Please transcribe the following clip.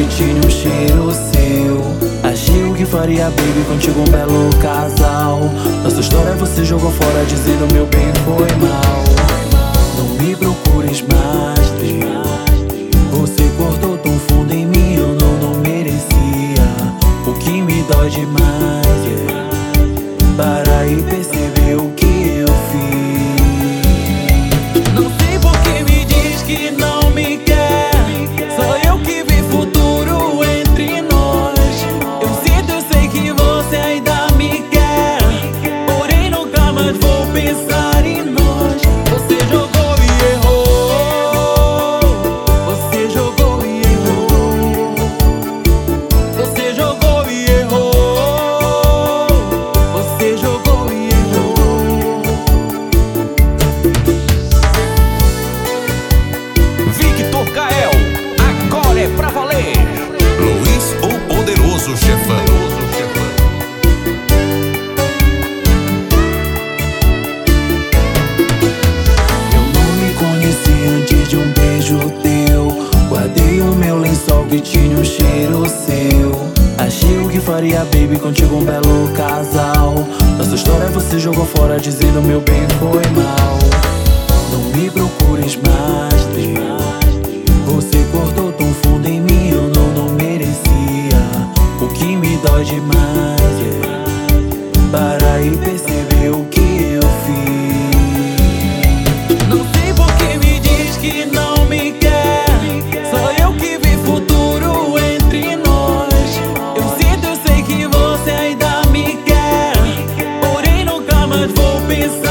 tinha um cheiro seu. Achei o que faria, baby, contigo um belo casal. Nossa história você jogou fora, dizendo meu bem foi mal. Não me procures mais, Deus. Você cortou tão fundo em mim, eu não merecia. O que me dói demais é parar e perceber o que eu fiz. Não sei por que me diz que não me quer. Só eu que vi futuro entre nós. Eu sinto, eu sei que você ainda me quer, porém nunca mais vou pensar em nós. Você jogou e errou. Você jogou e errou. Você jogou e errou. Você jogou e errou. Victor Kael, agora é pra valer. Luiz, o poderoso chefão. Eu não me conheci antes de um beijo teu. Guardei o meu lençol que tinha um cheiro seu. Achei o que faria, baby, contigo um belo casal. Nossa história você jogou fora, dizendo meu bem foi mal. Não me procures mais, Deus. Você cortou tão fundo em mim, eu não merecia. O que me dói demais é parar e perceber o que eu fiz. Não sei por que me diz que não me quer. Só eu que vi futuro entre nós. Eu sinto, eu sei que você ainda me quer, porém nunca mais vou pensar